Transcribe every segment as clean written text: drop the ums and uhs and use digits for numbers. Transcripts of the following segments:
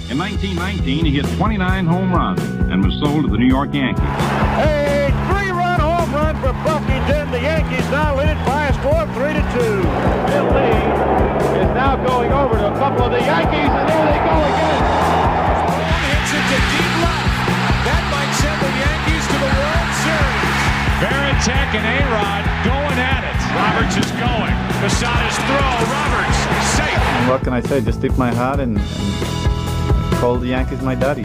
In 1919, he hit 29 home runs and was sold to the New York Yankees. A three-run home run for Buffington. The Yankees now lead it by a score of 3-2. Bill Lee is now going over to a couple of the Yankees, and there they go again. One hits it to deep left. That might send the Yankees to the World Series. Varitek and A-Rod going at it. Roberts is going. Posada's throw. Roberts safe. What can I say? Just tip my hat and call the Yankees my daddies.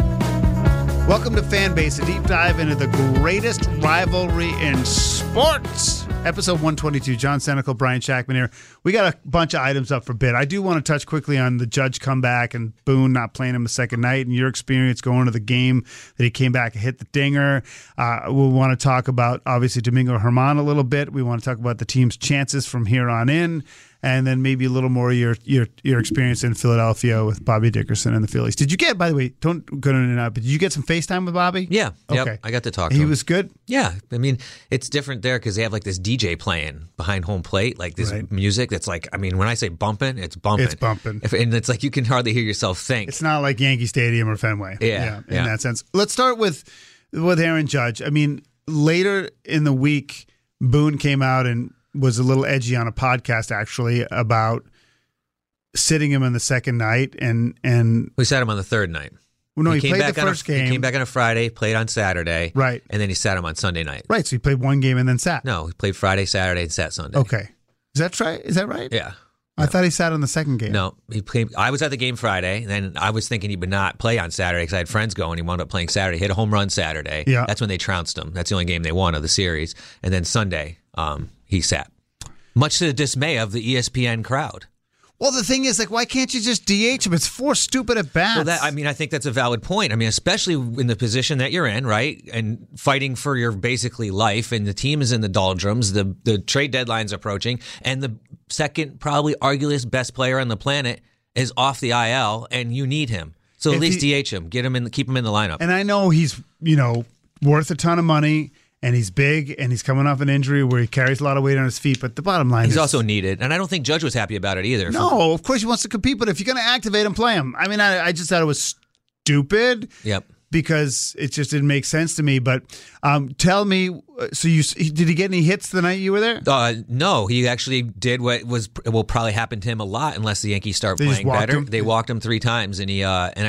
Welcome to Fanbase, a deep dive into the greatest rivalry in sports. Episode 122, John Senecal, Brian Shackman here. We got a bunch of items up for bid. I do want to touch quickly on the Judge comeback and Boone not playing him the second night and your experience going to the game that he came back and hit the dinger. We'll want to talk about, obviously, Domingo Germán a little bit. We want to talk about the team's chances from here on in. And then maybe a little more your experience in Philadelphia with Bobby Dickerson and the Phillies. Did you get, by the way, don't go in and out, but did you get some FaceTime with Bobby? Yeah. Okay. Yep, I got to talk to him. He was good? Yeah. I mean, it's different there because they have like this DJ playing behind home plate, like this music that's like, I mean, when I say bumping, it's bumping. It's bumping. And it's like you can hardly hear yourself think. It's not like Yankee Stadium or Fenway. Yeah. In that sense. Let's start with Aaron Judge. I mean, later in the week, Boone came out and was a little edgy on a podcast actually about sitting him in the second night and we sat him on the third night. Well, no, he played the first game. He came back on a Friday, played on Saturday, right, and then he sat him on Sunday night. Right, so he played one game and then sat. No, he played Friday, Saturday, and sat Sunday. Okay, is that right? Yeah. I thought he sat on the second game. No, he played. I was at the game Friday, and then I was thinking he would not play on Saturday because I had friends going. He wound up playing Saturday. Hit a home run Saturday. Yeah, that's when they trounced him. That's the only game they won of the series. And then Sunday, he sat, much to the dismay of the ESPN crowd. Well, the thing is, like, why can't you just DH him? It's 4 stupid at bats. Well, I think that's a valid point. I mean, especially in the position that you're in, right? And fighting for your basically life, and the team is in the doldrums. The trade deadline's approaching, and the second, probably arguably best player on the planet is off the IL, and you need him. So at least DH him, get him in, keep him in the lineup. And I know he's worth a ton of money. And he's big, and he's coming off an injury where he carries a lot of weight on his feet. But the bottom line is... He's also needed. And I don't think Judge was happy about it either. No, of course he wants to compete. But if you're going to activate him, play him. I mean, I just thought it was stupid. Yep. Because it just didn't make sense to me. But tell me, so did he get any hits the night you were there? No, he actually did what will probably happen to him a lot unless the Yankees start playing better. They walked him 3 times, and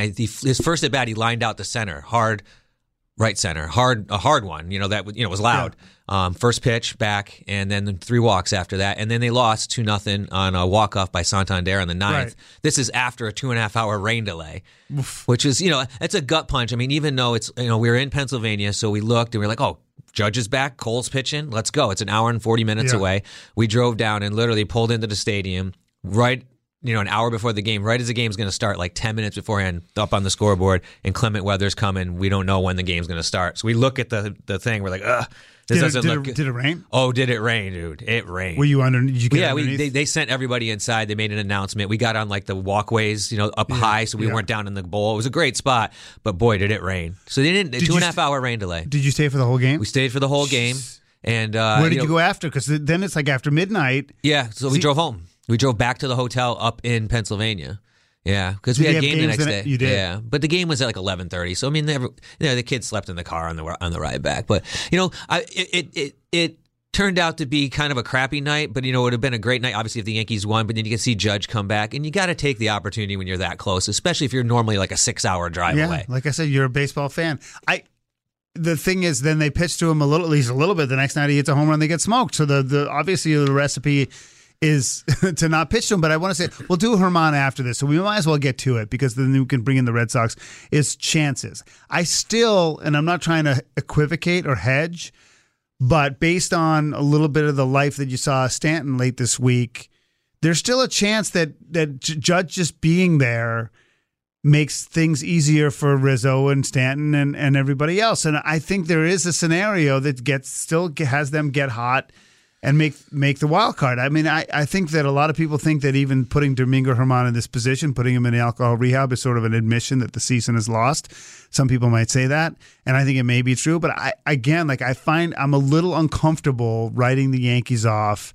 his first at bat he lined out the center hard. Right center, a hard one. Was loud. Yeah. First pitch back, and then 3 walks after that, and then they lost 2-0 on a walk off by Santander in the 9th. Right. This is after a 2.5 hour rain delay, which is it's a gut punch. I mean, even though it's we were in Pennsylvania, so we looked and we were like, oh, Judge is back, Cole's pitching, let's go. It's an hour and 40 minutes away. We drove down and literally pulled into the stadium right. An hour before the game, right as the game's going to start, like 10 minutes beforehand, up on the scoreboard, inclement weather's coming. We don't know when the game's going to start. So we look at the thing. We're like, ugh, this doesn't look good. Did it rain? Oh, did it rain, dude? It rained. Were you under? Did you get underneath? They sent everybody inside. They made an announcement. We got on like the walkways, up high, so we weren't down in the bowl. It was a great spot, but boy, did it rain. So they didn't. 2.5 hour rain delay. Did you stay for the whole game? We stayed for the whole game. And where did you go after? Because then it's like after midnight. Yeah, so we drove home. We drove back to the hotel up in Pennsylvania. Yeah, because we had a game the next day. You did? Yeah, but the game was at like 11:30. So I mean, the kids slept in the car on the ride back. But it turned out to be kind of a crappy night. But it would have been a great night, obviously, if the Yankees won. But then you can see Judge come back, and you got to take the opportunity when you're that close, especially if you're normally like a 6-hour drive away. Like I said, you're a baseball fan. The thing is, then they pitch to him at least a little bit. The next night he hits a home run, they get smoked. So obviously the recipe is to not pitch to him. But I want to say, we'll do Germán after this, so we might as well get to it because then we can bring in the Red Sox, is chances. I still, and I'm not trying to equivocate or hedge, but based on a little bit of the life that you saw Stanton late this week, there's still a chance that Judge just being there makes things easier for Rizzo and Stanton and everybody else. And I think there is a scenario that still has them get hot and make the wild card. I mean, I think that a lot of people think that even putting Domingo Germán in this position, putting him in alcohol rehab, is sort of an admission that the season is lost. Some people might say that, and I think it may be true. But I find I'm a little uncomfortable writing the Yankees off,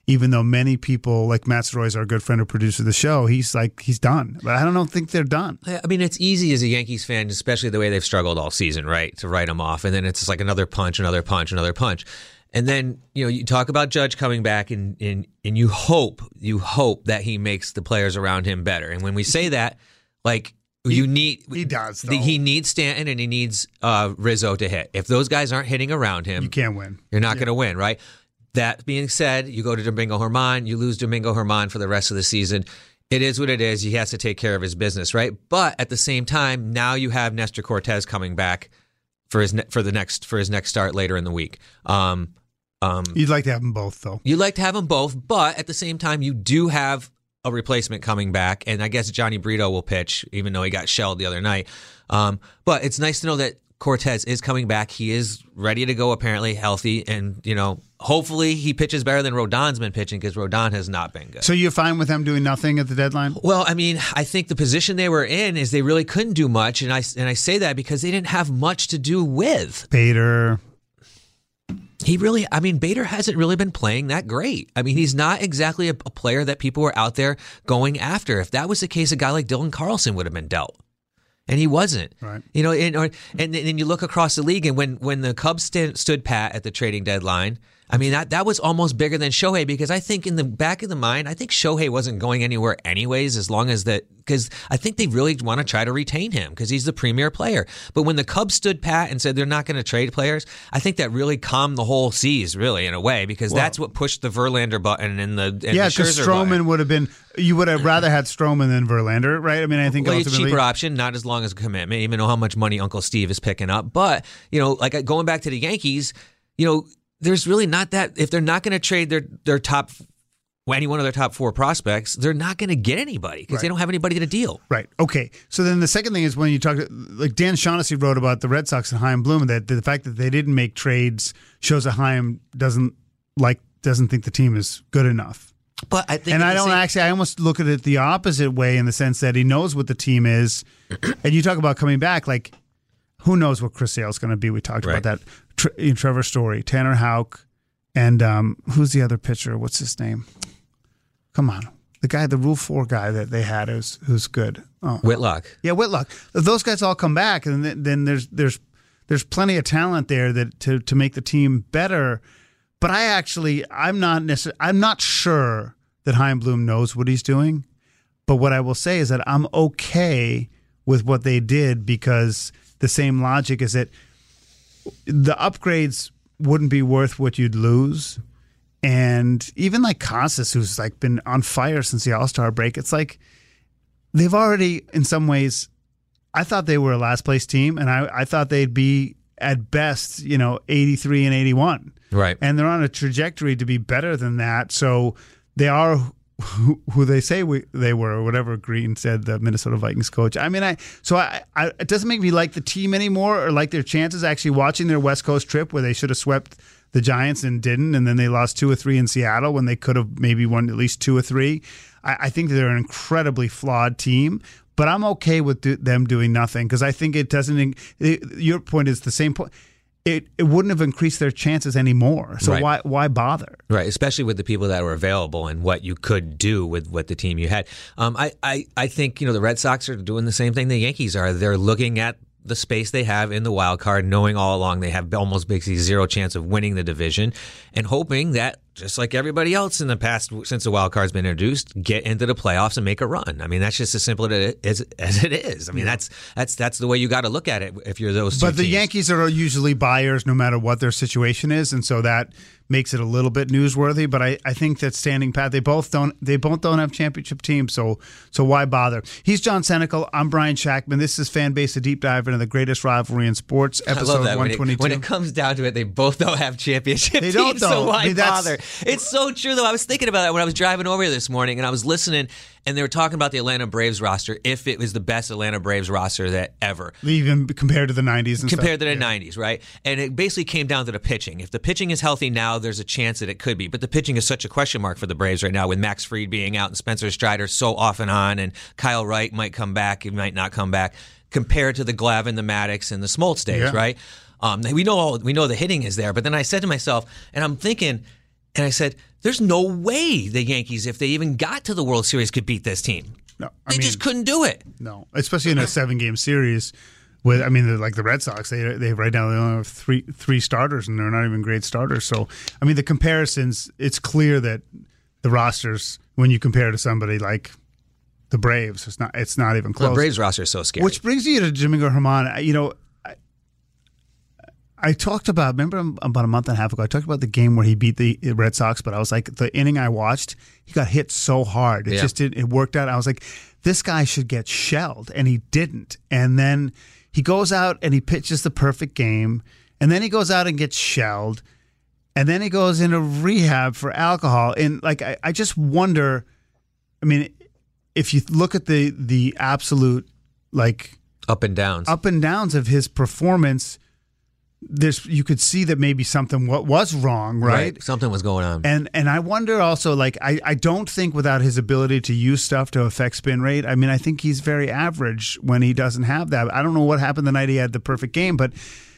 even though many people like Matt Soroy, our good friend who produces the show, he's done. But I don't think they're done. I mean, it's easy as a Yankees fan, especially the way they've struggled all season, right, to write them off. And then it's just like another punch, another punch, another punch. And then, you talk about Judge coming back and you hope that he makes the players around him better. And when we say that, like, he does, though. He needs Stanton and he needs Rizzo to hit. If those guys aren't hitting around him, you can't win. You're not going to win, right? That being said, you go to Domingo Germán, you lose Domingo Germán for the rest of the season. It is what it is. He has to take care of his business, right? But at the same time, now you have Nestor Cortes coming back for his next start later in the week. You'd like to have them both, though. You'd like to have them both, but at the same time, you do have a replacement coming back, and I guess Johnny Brito will pitch, even though he got shelled the other night. But it's nice to know that Cortes is coming back. He is ready to go, apparently healthy, and hopefully he pitches better than Rodon's been pitching, because Rodon has not been good. So you're fine with them doing nothing at the deadline? Well, I mean, I think the position they were in is they really couldn't do much, and I say that because they didn't have much to do with Bader. Bader hasn't really been playing that great. I mean, he's not exactly a player that people were out there going after. If that was the case, a guy like Dylan Carlson would have been dealt. And he wasn't. Right. And then you look across the league, and when the Cubs stood pat at the trading deadline, I mean, that was almost bigger than Shohei, because I think in the back of the mind, I think Shohei wasn't going anywhere anyways, as long as that, because I think they really want to try to retain him because he's the premier player. But when the Cubs stood pat and said they're not going to trade players, I think that really calmed the whole seas, really, in a way, because that's what pushed the Verlander button and the because Stroman would have been, you would have rather had Stroman than Verlander, right? I mean, I think ultimately, a cheaper option, not as long as a commitment, even though how much money Uncle Steve is picking up. But, like going back to the Yankees, there's really not that. If they're not going to trade their top, any one of their top 4 prospects, they're not going to get anybody because they don't have anybody to deal. Right. Okay. So then the second thing is when you talk, like Dan Shaughnessy wrote about the Red Sox and Chaim Bloom, that the fact that they didn't make trades shows that Chaim doesn't think the team is good enough. But I think, and I almost look at it the opposite way, in the sense that he knows what the team is, and you talk about coming back, like, who knows what Chris Sale's going to be? We talked about that. Trevor Story, Tanner Houck, and who's the other pitcher? What's his name? Come on, the Rule 4 guy that they had who's good. Oh. Whitlock. Yeah, Whitlock. If those guys all come back, and then there's plenty of talent there to make the team better. But I'm not sure that Chaim Bloom knows what he's doing. But what I will say is that I'm okay with what they did, because the same logic is that the upgrades wouldn't be worth what you'd lose. And even like Casas, who's like been on fire since the All-Star break, it's like they've already, in some ways, I thought they were a last place team, and I thought they'd be at best, 83 and 81. Right. And they're on a trajectory to be better than that. So they are who they say they were, or whatever Green said, the Minnesota Vikings coach. I mean, it doesn't make me like the team anymore, or like their chances. Actually, watching their West Coast trip where they should have swept the Giants and didn't, and then they lost 2 or 3 in Seattle when they could have maybe won at least 2 or 3. I think they're an incredibly flawed team, but I'm okay with them doing nothing, because I think it doesn't. Your point is the same point. It wouldn't have increased their chances anymore. So why bother? Right, especially with the people that were available and what you could do with what the team you had. I think the Red Sox are doing the same thing the Yankees are. They're looking at the space they have in the wild card, knowing all along they have almost basically zero chance of winning the division, and hoping that, just like everybody else in the past since the wild card's been introduced, get into the playoffs and make a run. I mean, that's just as simple as it is. I mean, that's the way you got to look at it if you're those two But the teams. Yankees are usually buyers no matter what their situation is, and so that makes it a little bit newsworthy. But I think that standing pat, they both don't have championship teams, so why bother? He's John Senecal. I'm Brian Shackman. This is Fanbase, a deep dive into the greatest rivalry in sports, episode 122. When it comes down to it, they both don't have championship teams, don't, though. so why bother? It's so true, though. I was thinking about that when I was driving over here this morning, and I was listening, and they were talking about the Atlanta Braves roster, if it was the best Atlanta Braves roster that ever. Even compared to the 90s and compared to the 90s, right? And it basically came down to the pitching. If the pitching is healthy now, there's a chance that it could be. But the pitching is such a question mark for the Braves right now, with Max Fried being out and Spencer Strider so off and on, and Kyle Wright might come back, he might not come back, compared to the Glavine, the Maddox, and the Smoltz days, right? We know the hitting is there, but then I said to myself, and I'm thinking, And I said, there's no way the Yankees, if they even got to the World Series, could beat this team. No, they just couldn't do it. No, especially in a 7-game series. Like the Red Sox, they right now they only have three starters, and they're not even great starters. So, I mean, the comparisons, it's clear that the rosters, when you compare to somebody like the Braves, it's not even close. The Braves roster is so scary. Which brings you to Domingo Germán. You know, I talked about, remember about a month and a half ago, I talked about the game where he beat the Red Sox, but I was like, the inning I watched, he got hit so hard. It worked out. I was like, this guy should get shelled, and he didn't. And then he goes out and he pitches the perfect game, and then he goes out and gets shelled, and then he goes into rehab for alcohol. And like, I just wonder, I mean, if you look at the absolute like up and downs of his performance, you could see that maybe something was wrong, right? Something was going on. And I wonder also, like, I don't think without his ability to use stuff to affect spin rate, I mean, I think he's very average when he doesn't have that. I don't know what happened the night he had the perfect game, but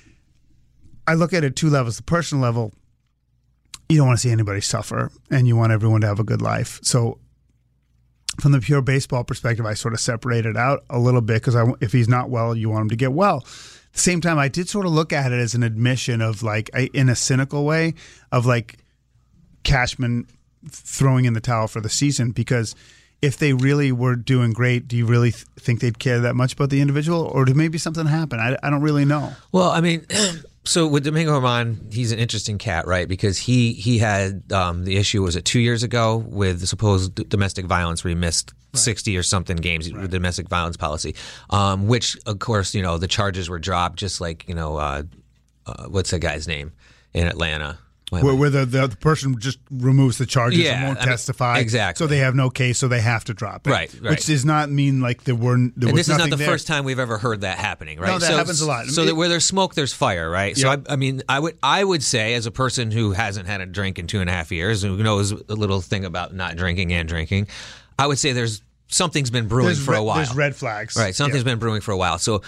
I look at it 2 levels. The personal level, you don't want to see anybody suffer, and you want everyone to have a good life. So from the pure baseball perspective, I sort of separate it out a little bit, because if he's not well, you want him to get well. At the same time, I did sort of look at it as an admission of, like, in a cynical way, of like Cashman throwing in the towel for the season, because if they really were doing great, do you really think they'd care that much about the individual, or did maybe something happen? I don't really know. Well, I mean, so with Domingo Germán, he's an interesting cat, right? Because he had the issue, was it 2 years ago, with the supposed domestic violence, where he missed 60 or something games with the domestic violence policy, which, of course, the charges were dropped, just like, what's the guy's name in Atlanta? Where the person just removes the charges and won't testify. Exactly. So they have no case, so they have to drop it. Right. Which does not mean like there was nothing there. And this is not the first time we've ever heard that happening, right? No, that happens a lot. So where there's smoke, there's fire, right? So, I mean, I would say, as a person who hasn't had a drink in 2.5 years, who knows a little thing about not drinking and drinking, I would say something's been brewing for a while. There's red flags. Right. Something's been brewing for a while. So,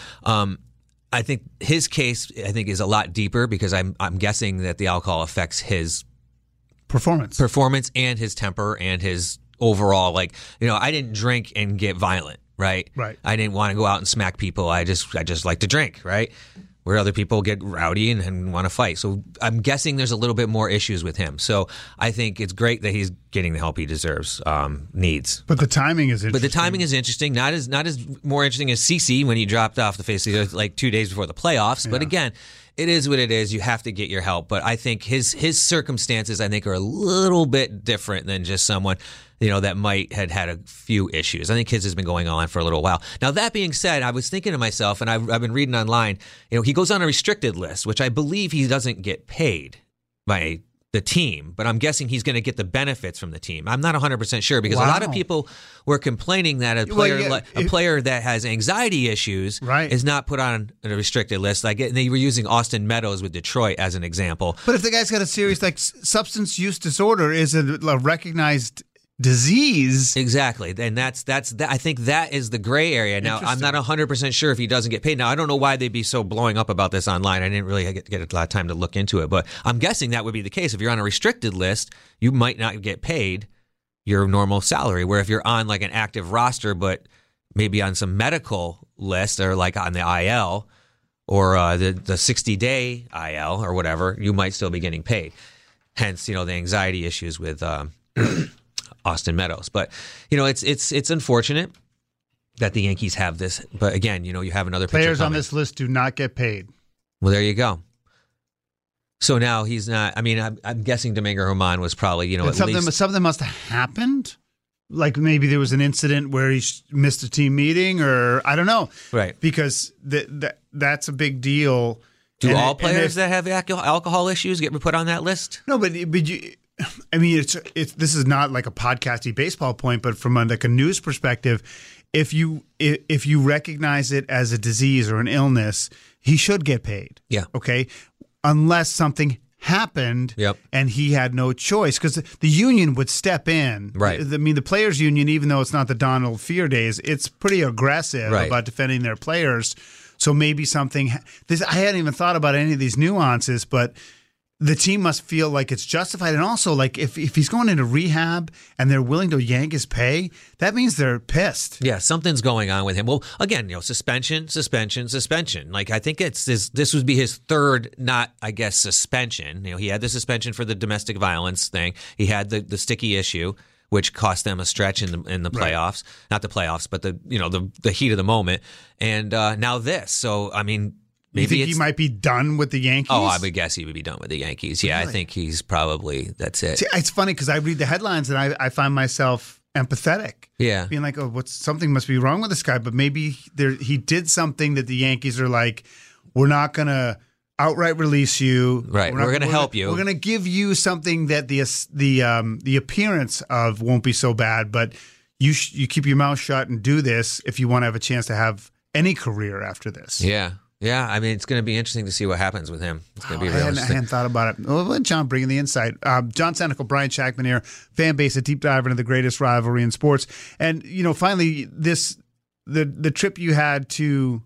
I think his case, is a lot deeper, because I'm guessing that the alcohol affects his performance and his temper and his overall, like, I didn't drink and get violent, right? Right. I didn't want to go out and smack people. I just like to drink, right? Where other people get rowdy and want to fight. So I'm guessing there's a little bit more issues with him. So I think it's great that he's getting the help he deserves, needs. But the timing is interesting. Not as more interesting as CeCe when he dropped off the face of the earth like 2 days before the playoffs. Yeah. But again, it is what it is. You have to get your help. But I think his circumstances, I think, are a little bit different than just someone, that might had a few issues. I think his has been going on for a little while. Now, that being said, I was thinking to myself, and I've been reading online, he goes on a restricted list, which I believe he doesn't get paid by the team, but I'm guessing he's going to get the benefits from the team. I'm not 100% sure, because a lot of people were complaining that a player that has anxiety issues is not put on a restricted list. Like, they were using Austin Meadows with Detroit as an example. But if the guy's got a serious, like, substance use disorder is a recognized disease. Exactly. And that's I think that is the gray area. Now, I'm not 100% sure if he doesn't get paid. Now, I don't know why they'd be so blowing up about this online. I didn't really get a lot of time to look into it, but I'm guessing that would be the case. If you're on a restricted list, you might not get paid your normal salary, where if you're on like an active roster, but maybe on some medical list, or like on the IL or the 60-day IL or whatever, you might still be getting paid. Hence, the anxiety issues with Austin Meadows. But, it's unfortunate that the Yankees have this. But again, you have another players on this list do not get paid. Well, there you go. So now he's not. I mean, I'm guessing Domingo Germán was probably, something must have happened. Like, maybe there was an incident where he missed a team meeting, or I don't know. Right. Because that's a big deal. Do all players that have alcohol issues get put on that list? No, but you. I mean, this is not like a podcasty baseball point, but from a news perspective, if you recognize it as a disease or an illness, he should get paid. Yeah. Okay. Unless something happened and he had no choice, because the union would step in. Right. I mean, the players' union, even though it's not the Donald Fear days, it's pretty aggressive about defending their players. So maybe I hadn't even thought about any of these nuances, but the team must feel like it's justified. And also, like, if he's going into rehab and they're willing to yank his pay, that means they're pissed. Yeah, something's going on with him. Well, again, suspension. Like, I think this would be his third, not, I guess, suspension. He had the suspension for the domestic violence thing. He had the sticky issue, which cost them a stretch in the playoffs. Right. Not the playoffs, but the heat of the moment. And now this. So, I mean, maybe he might be done with the Yankees? Oh, I would guess he would be done with the Yankees. Yeah, really? I think he's probably, that's it. See, it's funny because I read the headlines and I find myself empathetic. Yeah. Being like, something must be wrong with this guy. But maybe he did something that the Yankees are like, we're not going to outright release you. Right. We're going to help you. We're going to give you something that the appearance of won't be so bad, but you keep your mouth shut and do this if you want to have a chance to have any career after this. Yeah. Yeah, I mean, it's going to be interesting to see what happens with him. It's going to be real interesting. I hadn't thought about it. Well, let John bring in the insight. John Senecal, Brian Shackman here, fan base, a deep dive into the greatest rivalry in sports. And, finally, the trip you had to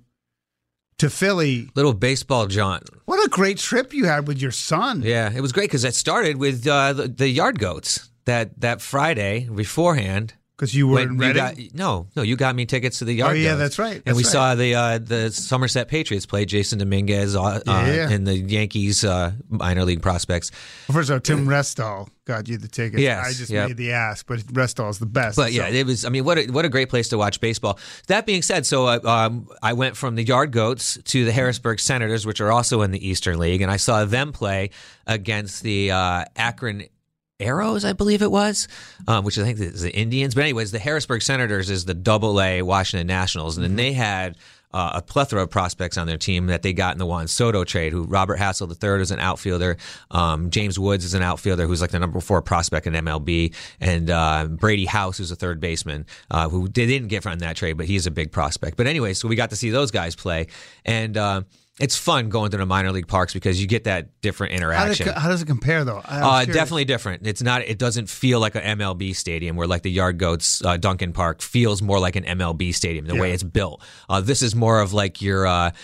Philly. Little baseball John. What a great trip you had with your son. Yeah, it was great because it started with the Yard Goats that Friday beforehand. Because you were in Reading? You got me tickets to the Yard Goats. Yeah, that's right. And we saw the Somerset Patriots play Jason Dominguez and the Yankees minor league prospects. Well, first of all, Tim Restall got you the tickets. Yes, I just made the ask, but Restall's the best. But yeah, it was. I mean, what a great place to watch baseball. That being said, so I went from the Yard Goats to the Harrisburg Senators, which are also in the Eastern League, and I saw them play against the Akron Arrows, I believe it was, which I think is the Indians. But anyways, the Harrisburg Senators is the AA Washington Nationals, and then they had a plethora of prospects on their team that they got in the Juan Soto trade, who Robert Hassel III is an outfielder. James Woods is an outfielder who's like the number 4 prospect in MLB. And Brady House, who's a third baseman, who they didn't get from that trade, but he's a big prospect. But anyway, so we got to see those guys play. And it's fun going to the minor league parks because you get that different interaction. How does it compare, though? Definitely different. It's not. It doesn't feel like an MLB stadium where, like the Yard Goats, Duncan Park feels more like an MLB stadium the way it's built. This is more of like your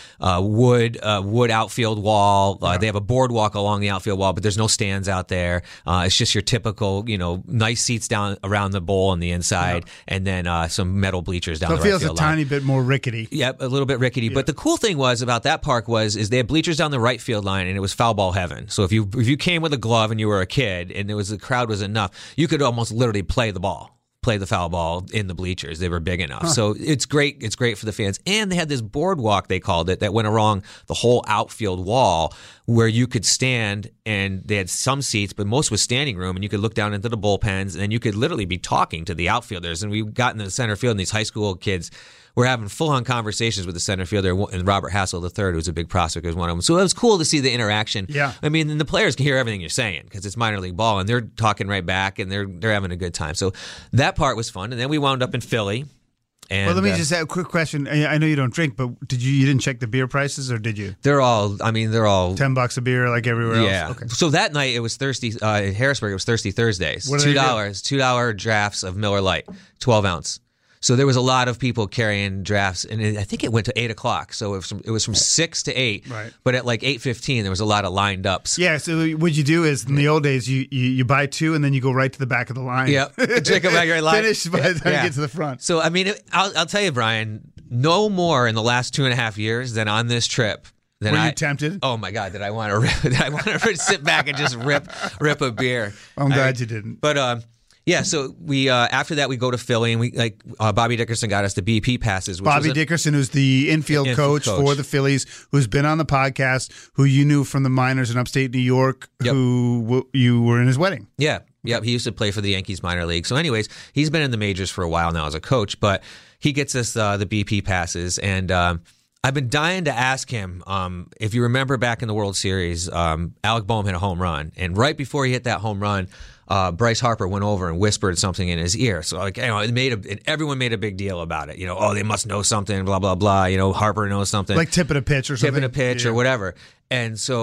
wood outfield wall. They have a boardwalk along the outfield wall, but there's no stands out there. It's just your typical, nice seats down around the bowl on the inside, and then some metal bleachers down the right field line. So it feels a tiny bit more rickety. Yep, a little bit rickety. Yeah. But the cool thing was about that park is they had bleachers down the right field line, and it was foul ball heaven. So if you came with a glove and you were a kid, and the crowd was enough, you could almost literally play the foul ball in the bleachers. They were big enough. So it's great. It's great for the fans. And they had this boardwalk, they called it, that went along the whole outfield wall where you could stand, and they had some seats, but most was standing room, and you could look down into the bullpens, and you could literally be talking to the outfielders. And we got in the center field, and these high school kids were having full-on conversations with the center fielder, and Robert Hassel III, who's a big prospect, was one of them. So it was cool to see the interaction. Yeah. I mean, and the players can hear everything you're saying because it's minor league ball, and they're talking right back, and they're having a good time. So that part was fun. And then we wound up in Philly. And, well, let me just add a quick question. I know you don't drink, but you didn't check the beer prices, or did you? They're all $10 a beer like everywhere else? Yeah. Okay. So that night it was Thirsty, in Harrisburg, it was Thirsty Thursdays. $2 drafts of Miller Lite, 12 ounce. So there was a lot of people carrying drafts, and I think it went to 8 o'clock. So it was from 6 to 8. Right. But at like 8:15, there was a lot of lined ups. Yeah. So what you do is in the old days, you buy 2 and then you go right to the back of the line. Yep. Check back right line. Finish by the time you get to the front. So I mean, I'll tell you, Brian, no more in the last 2.5 years than on this trip. Were you tempted? Oh my God! Did I want to sit back and just rip a beer? I'm glad you didn't. But yeah, so we after that we go to Philly, and we Bobby Dickerson got us the BP passes. Bobby Dickerson, who's the infield coach for the Phillies, who's been on the podcast, who you knew from the minors in upstate New York, who you were in his wedding. Yeah, he used to play for the Yankees minor league. So anyways, he's been in the majors for a while now as a coach, but he gets us the BP passes, and I've been dying to ask him, if you remember back in the World Series, Alec Boehm hit a home run, and right before he hit that home run, Bryce Harper went over and whispered something in his ear. So everyone made a big deal about it. They must know something, blah, blah, blah. Harper knows something. Like tipping a pitch or something. Tipping a pitch or whatever. And so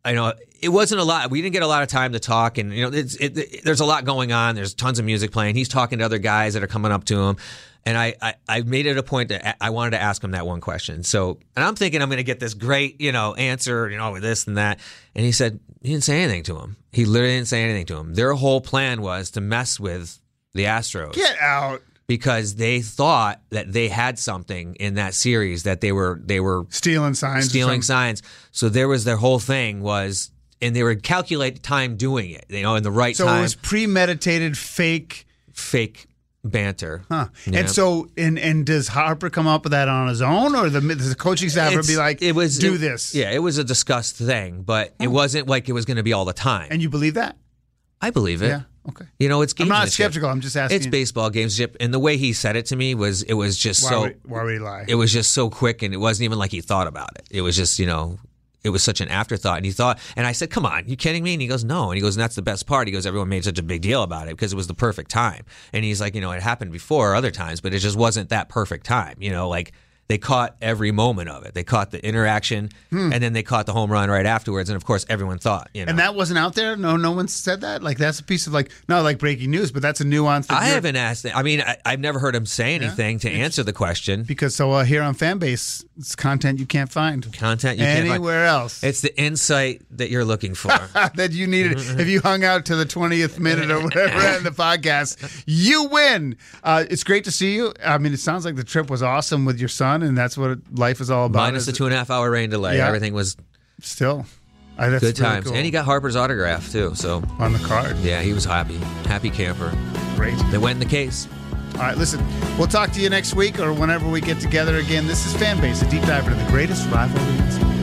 it wasn't a lot. We didn't get a lot of time to talk, and there's a lot going on. There's tons of music playing. He's talking to other guys that are coming up to him, and I made it a point that I wanted to ask him that one question. So, and I'm thinking I'm going to get this great, answer, with this and that. And he said he didn't say anything to him. He literally didn't say anything to him. Their whole plan was to mess with the Astros. Get out. Because they thought that they had something in that series, that they were stealing signs. So their whole thing was, and they would calculate time doing it, in the right time. So it was premeditated fake banter. Huh. And so, and does Harper come up with that on his own, or does the coaching staff be like, do this? Yeah, it was a discussed thing, but it wasn't like it was going to be all the time. And you believe that? I believe it. Yeah. Okay. It's gamesmanship. I'm not skeptical. I'm just asking. It's baseball gamesmanship, and the way he said it to me was just why would he lie? It was just so quick, and it wasn't even like he thought about it. It was just it was such an afterthought, and he thought. And I said, "Come on, you kidding me?" And he goes, "No." And he goes, "And that's the best part." He goes, "Everyone made such a big deal about it because it was the perfect time." And he's like, "It happened before other times, but it just wasn't that perfect time." They caught every moment of it. They caught the interaction, and then they caught the home run right afterwards. And of course, everyone thought, And that wasn't out there? No one said that? Like, that's a piece of, not like breaking news, but that's a nuance. I haven't asked it. I mean, I've never heard him say anything to answer the question. Because here on Fanbase, it's content you can't find. Anywhere else. It's the insight that you're looking for. That you needed. If you hung out to the 20th minute or whatever in the podcast, you win. It's great to see you. I mean, it sounds like the trip was awesome with your son, and that's what life is all about. Minus the 2.5 hour rain delay. Yeah. Everything was still good really times. Cool. And he got Harper's autograph, too. So on the card. Yeah, he was happy. Happy camper. Great. They went in the case. All right, listen, we'll talk to you next week or whenever we get together again. This is Fanbase, a deep dive into the greatest rivalries.